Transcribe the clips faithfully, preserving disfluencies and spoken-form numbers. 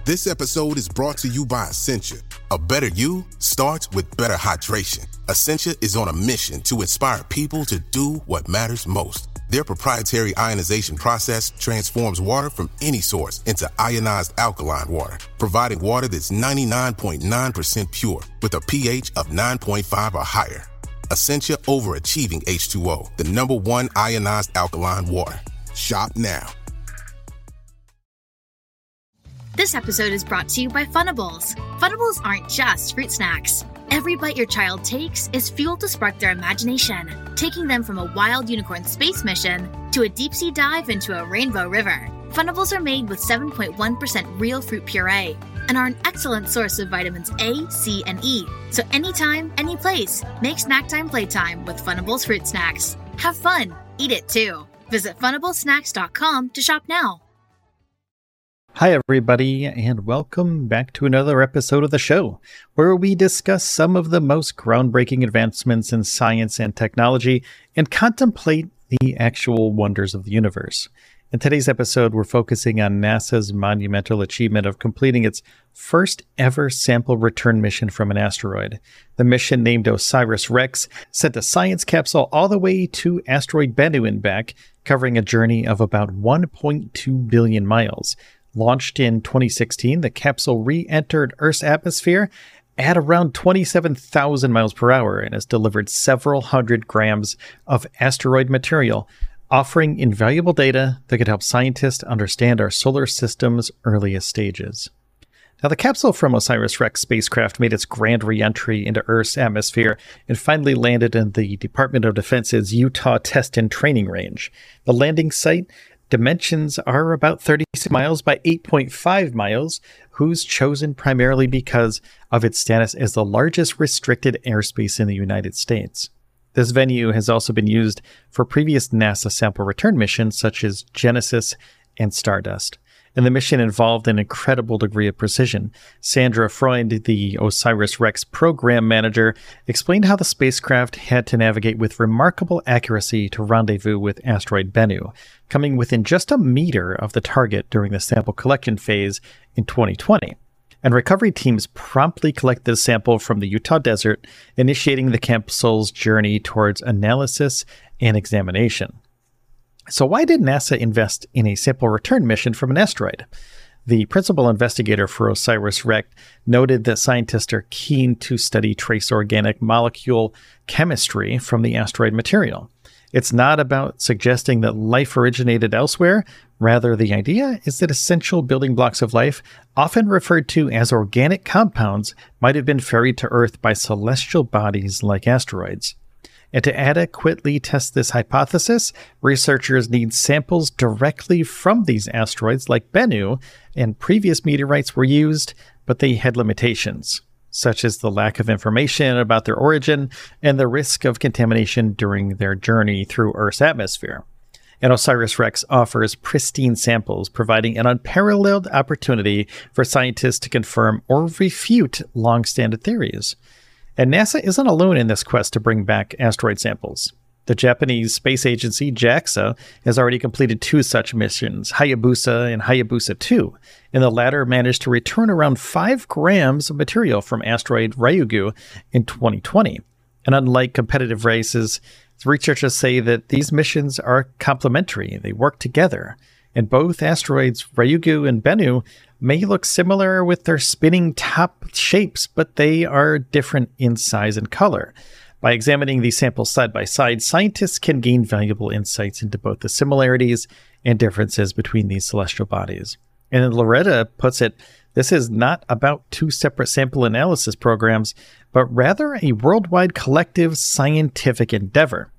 This episode is brought to you by Essentia. A better you starts with better hydration. Essentia is on a mission to inspire people to do what matters most. Their proprietary ionization process transforms water from any source into ionized alkaline water, providing water that's ninety-nine point nine percent pure with a pH of nine point five or higher. Essentia overachieving H two O, the number one ionized alkaline water. Shop now. This episode is brought to you by Funables. Funables aren't just fruit snacks. Every bite your child takes is fuel to spark their imagination, taking them from a wild unicorn space mission to a deep-sea dive into a rainbow river. Funables are made with seven point one percent real fruit puree and are an excellent source of vitamins A, C, and E. So anytime, any place, make snack time playtime with Funables fruit snacks. Have fun. Eat it too. Visit funables snacks dot com to shop now. Hi, everybody, and welcome back to another episode of the show, where we discuss some of the most groundbreaking advancements in science and technology and contemplate the actual wonders of the universe. In today's episode, we're focusing on NASA's monumental achievement of completing its first ever sample return mission from an asteroid. The mission, named OSIRIS-REx, sent a science capsule all the way to asteroid Bennu and back, covering a journey of about one point two billion miles. Launched in twenty sixteen, the capsule re-entered Earth's atmosphere at around twenty-seven thousand miles per hour and has delivered several hundred grams of asteroid material, offering invaluable data that could help scientists understand our solar system's earliest stages. Now, the capsule from OSIRIS-REx spacecraft made its grand re-entry into Earth's atmosphere and finally landed in the Department of Defense's Utah Test and Training Range. The landing site dimensions are about thirty-six miles by eight point five miles, who's chosen primarily because of its status as the largest restricted airspace in the United States. This venue has also been used for previous NASA sample return missions such as Genesis and Stardust, and the mission involved an incredible degree of precision. Sandra Freund, the OSIRIS-REx program manager, explained how the spacecraft had to navigate with remarkable accuracy to rendezvous with asteroid Bennu, coming within just a meter of the target during the sample collection phase in twenty twenty. And recovery teams promptly collected the sample from the Utah desert, initiating the capsule's journey towards analysis and examination. So why did NASA invest in a sample return mission from an asteroid? The principal investigator for OSIRIS-REx noted that scientists are keen to study trace organic molecule chemistry from the asteroid material. It's not about suggesting that life originated elsewhere. Rather, the idea is that essential building blocks of life, often referred to as organic compounds, might have been ferried to Earth by celestial bodies like asteroids. And to adequately test this hypothesis, researchers need samples directly from these asteroids like Bennu, and previous meteorites were used, but they had limitations, such as the lack of information about their origin and the risk of contamination during their journey through Earth's atmosphere. And OSIRIS-REx offers pristine samples, providing an unparalleled opportunity for scientists to confirm or refute long-standing theories. And NASA isn't alone in this quest to bring back asteroid samples. The Japanese space agency, JAXA, has already completed two such missions, Hayabusa and Hayabusa two, and the latter managed to return around five grams of material from asteroid Ryugu in twenty twenty. And unlike competitive races, researchers say that these missions are complementary. They work together. And both asteroids, Ryugu and Bennu, may look similar with their spinning top shapes, but they are different in size and color. By examining these samples side by side, scientists can gain valuable insights into both the similarities and differences between these celestial bodies. And Loretta puts it, this is not about two separate sample analysis programs, but rather a worldwide collective scientific endeavor.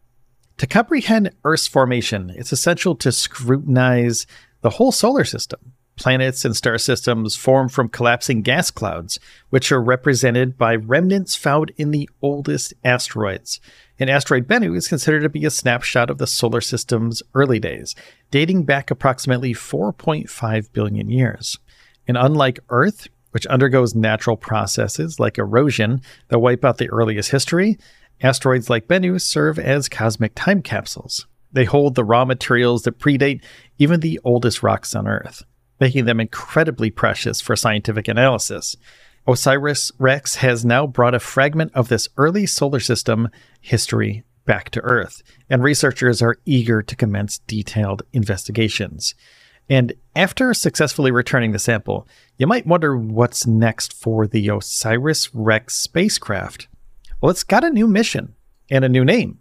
To comprehend Earth's formation, it's essential to scrutinize the whole solar system. Planets and star systems form from collapsing gas clouds, which are represented by remnants found in the oldest asteroids. And asteroid Bennu is considered to be a snapshot of the solar system's early days, dating back approximately four point five billion years. And unlike Earth, which undergoes natural processes like erosion that wipe out the earliest history, asteroids like Bennu serve as cosmic time capsules. They hold the raw materials that predate even the oldest rocks on Earth. making them incredibly precious for scientific analysis. OSIRIS-REx has now brought a fragment of this early solar system history back to Earth, and researchers are eager to commence detailed investigations. And after successfully returning the sample, you might wonder what's next for the OSIRIS-REx spacecraft. Well, it's got a new mission and a new name,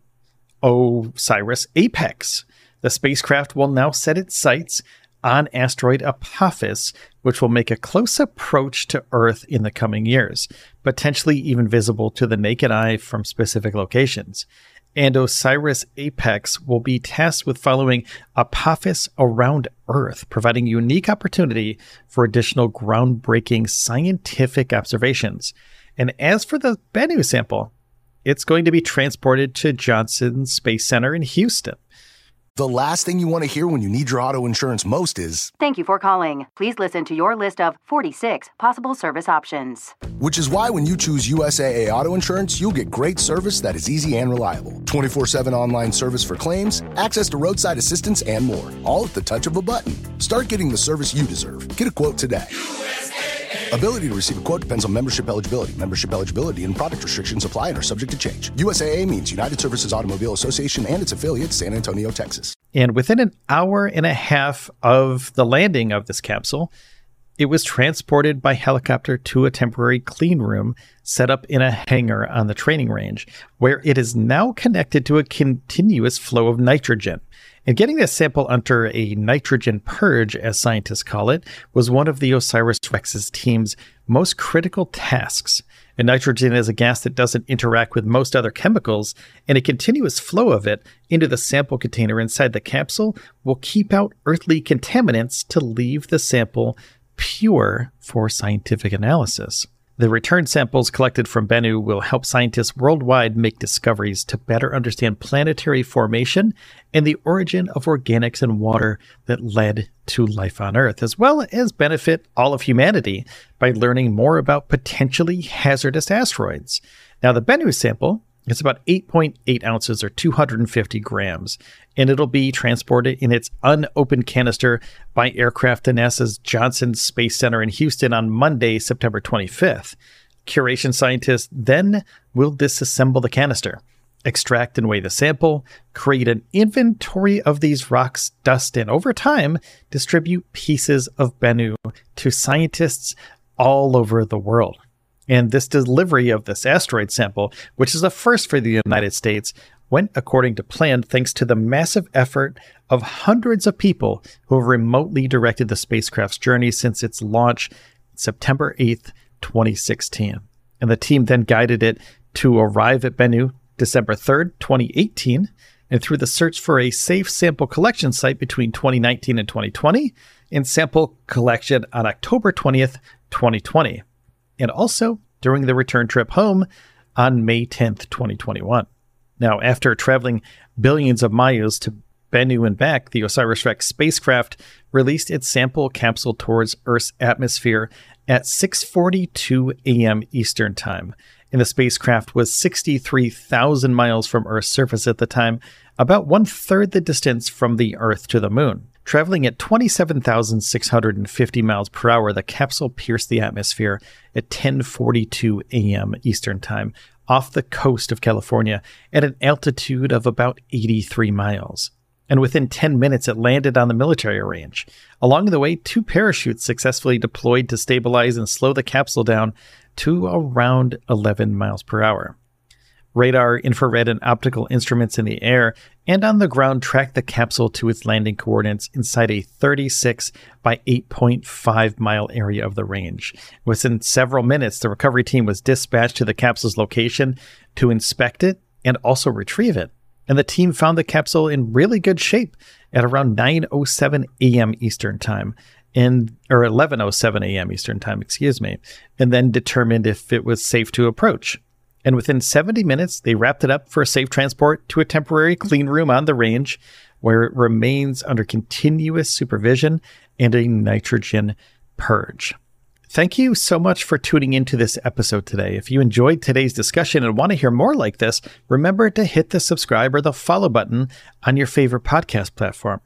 OSIRIS-APEX. The spacecraft will now set its sights on asteroid Apophis, which will make a close approach to Earth in the coming years, potentially even visible to the naked eye from specific locations. And OSIRIS-APEX will be tasked with following Apophis around Earth, providing a unique opportunity for additional groundbreaking scientific observations. And as for the Bennu sample, it's going to be transported to Johnson Space Center in Houston. The last thing you want to hear when you need your auto insurance most is, "Thank you for calling. Please listen to your list of forty-six possible service options." Which is why when you choose U S A A Auto Insurance, you'll get great service that is easy and reliable. twenty-four seven online service for claims, access to roadside assistance, and more. All at the touch of a button. Start getting the service you deserve. Get a quote today. Ability to receive a quote depends on membership eligibility. Membership eligibility and product restrictions apply and are subject to change. U S A A means United Services Automobile Association and its affiliates, San Antonio, Texas. And within an hour and a half of the landing of this capsule, it was transported by helicopter to a temporary clean room set up in a hangar on the training range, where it is now connected to a continuous flow of nitrogen. And getting this sample under a nitrogen purge, as scientists call it, was one of the OSIRIS-REx's team's most critical tasks. And nitrogen is a gas that doesn't interact with most other chemicals, and a continuous flow of it into the sample container inside the capsule will keep out earthly contaminants to leave the sample pure for scientific analysis. The return samples collected from Bennu will help scientists worldwide make discoveries to better understand planetary formation and the origin of organics and water that led to life on Earth, as well as benefit all of humanity by learning more about potentially hazardous asteroids. Now, the Bennu sample is about eight point eight ounces or two hundred fifty grams, and it'll be transported in its unopened canister by aircraft to NASA's Johnson Space Center in Houston on Monday, September twenty-fifth. Curation scientists then will disassemble the canister, extract and weigh the sample, create an inventory of these rocks, dust, and over time, distribute pieces of Bennu to scientists all over the world. And this delivery of this asteroid sample, which is a first for the United States, went according to plan thanks to the massive effort of hundreds of people who have remotely directed the spacecraft's journey since its launch September eighth, twenty sixteen. And the team then guided it to arrive at Bennu December third, twenty eighteen, and through the search for a safe sample collection site between twenty nineteen and twenty twenty, and sample collection on October twentieth, twenty twenty. And also during the return trip home on May tenth, twenty twenty-one. Now, after traveling billions of miles to Bennu and back, the OSIRIS-REx spacecraft released its sample capsule towards Earth's atmosphere at six forty-two a.m. Eastern Time. And the spacecraft was sixty-three thousand miles from Earth's surface at the time, about one-third the distance from the Earth to the Moon. Traveling at twenty-seven thousand six hundred fifty miles per hour, the capsule pierced the atmosphere at ten forty-two a.m. Eastern Time off the coast of California at an altitude of about eighty-three miles. And within ten minutes, it landed on the military range. Along the way, two parachutes successfully deployed to stabilize and slow the capsule down to around eleven miles per hour. Radar, infrared, and optical instruments in the air and on the ground tracked the capsule to its landing coordinates inside a thirty-six by eight point five mile area of the range. Within several minutes, the recovery team was dispatched to the capsule's location to inspect it and also retrieve it. And the team found the capsule in really good shape at around nine oh seven a.m. Eastern Time, and or eleven oh seven a.m. Eastern Time, excuse me, and then determined if it was safe to approach. And within seventy minutes, they wrapped it up for a safe transport to a temporary clean room on the range, where it remains under continuous supervision and a nitrogen purge. Thank you so much for tuning into this episode today. If you enjoyed today's discussion and want to hear more like this, remember to hit the subscribe or the follow button on your favorite podcast platform.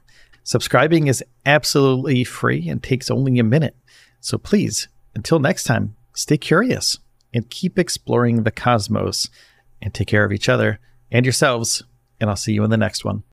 Subscribing is absolutely free and takes only a minute. So please, until next time, stay curious and keep exploring the cosmos, and take care of each other and yourselves, and I'll see you in the next one.